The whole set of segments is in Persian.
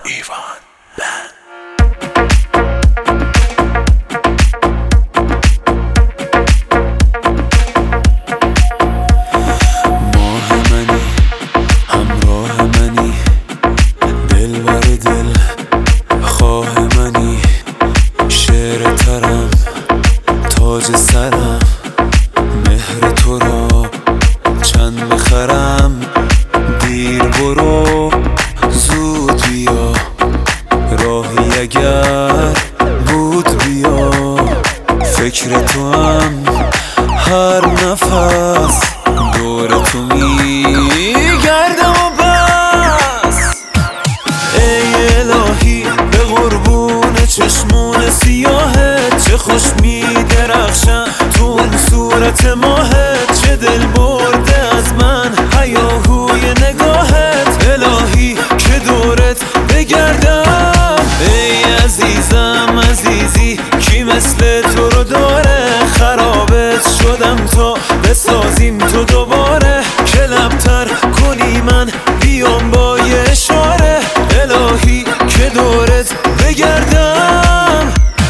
ایوان بند. ماه منی، همراه منی، دلبر دل خواه منی، شعر ترم، تاج سرم، مهر تو را چند بخرم. دیر برو زود بیا، راهی اگر بود بیا. فکر تو هم هر نفس دور تو میگردم و بس. ای الهی به قربون چشمون سیاهت، چه خوش میدرخشن تو اون صورت ماهت. چه دل برده از من هیاهوی نگاهت، الهی که دورت بگردم. ای عزیزم عزیزی، کی مثل تو رو داره؟ خرابت شدم تا بسازیم تو دوباره، که لبتر کنی من بیام با یه اشاره. الهی که دورت بگردم.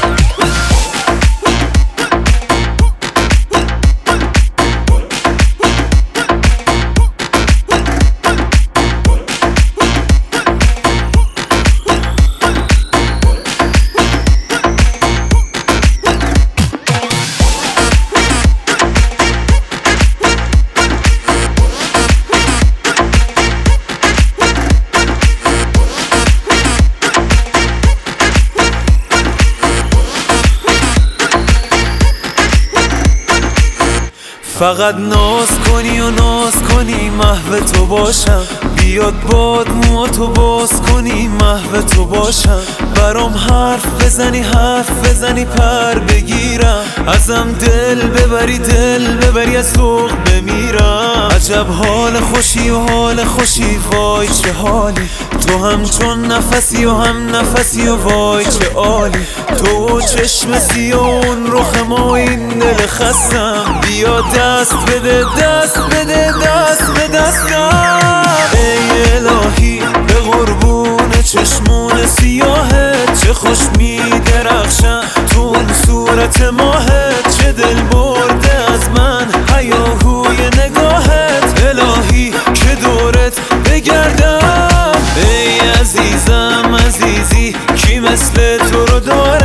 فقط ناز کنی و ناز کنی محو تو باشم، بیاد باد موهاتو باز کنی محو تو باشم. برام حرف بزنی پر بگیرم، ازم دل ببری از ذوق بمیرم. عجب حال خوشی و حال خوشی، وای چه حالی. تو هم چون نفسی و هم نفسی و وای چه عالی. تو چشم سیاه اون رخ ما این دل خستم، بیا دست بده دست به دستم. ای الهی به قربون چشمون سیاهت، چه خوش میدرخشن تو اون صورت ماهت. چه دل برده از من هیاهوی نگاهت، الهی که دورت بگردم. ای عزیزم عزیزی، کی مثل تو رو داره؟